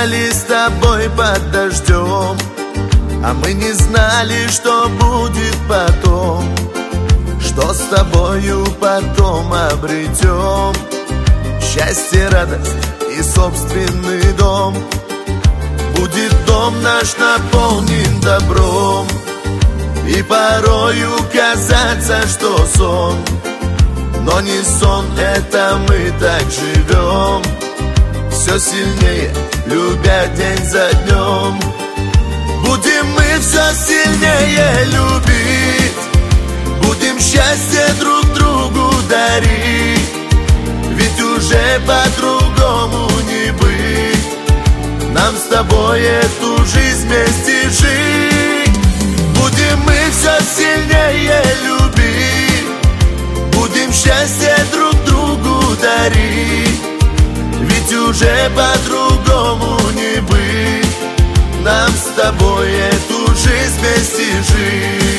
гуляли с тобой под дождем, а мы не знали, что будет потом, что с тобою потом обретем. Счастье, радость и собственный дом. Будет дом наш наполнен добром, и порою казаться, что сон, но не сон, это мы так живем. Все сильнее, любя день за днем. Будем мы все сильнее любить, будем счастье друг другу дарить, ведь уже по-другому не быть. Нам с тобой эту жизнь вместе жить. Будем мы все сильнее любить, будем счастье друг другу дарить, ведь уже по-другому не быть. Нам с тобой эту жизнь вместе жить.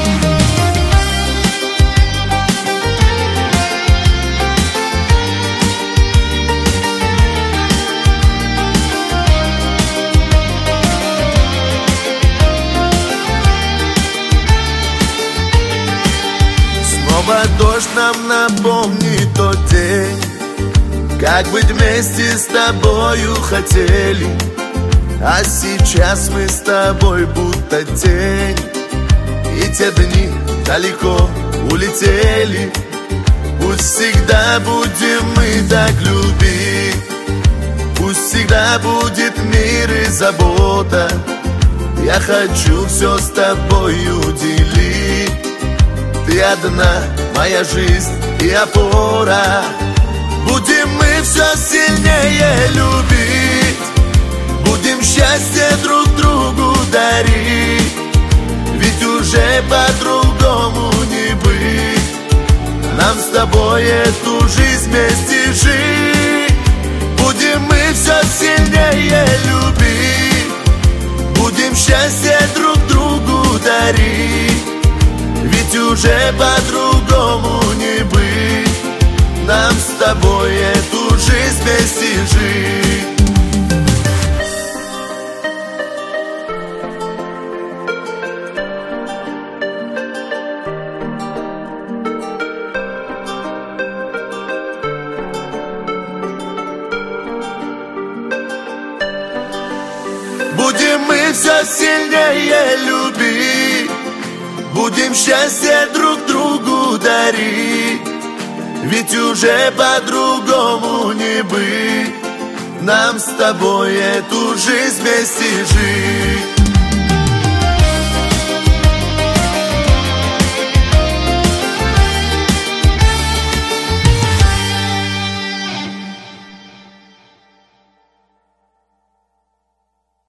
Снова дождь нам напомнит тот день, как быть вместе с тобою хотели, а сейчас мы с тобой будто тень, и те дни далеко улетели. Пусть всегда будем мы так любить, пусть всегда будет мир и забота. Я хочу все с тобою делить. Ты одна, моя жизнь и опора. Будем мы все сильнее любить, будем счастье друг другу дарить, ведь уже по-другому не быть. Нам с тобой эту жизнь вместе жить. Будем мы все сильнее любить, будем счастье друг другу дарить, ведь уже по-другому не быть. Нам с тобой эту жизнь вместе жить. Будем мы все сильнее любить, будем счастье друг другу дарить, ведь уже по-другому не быть. Нам с тобой эту жизнь вместе жить.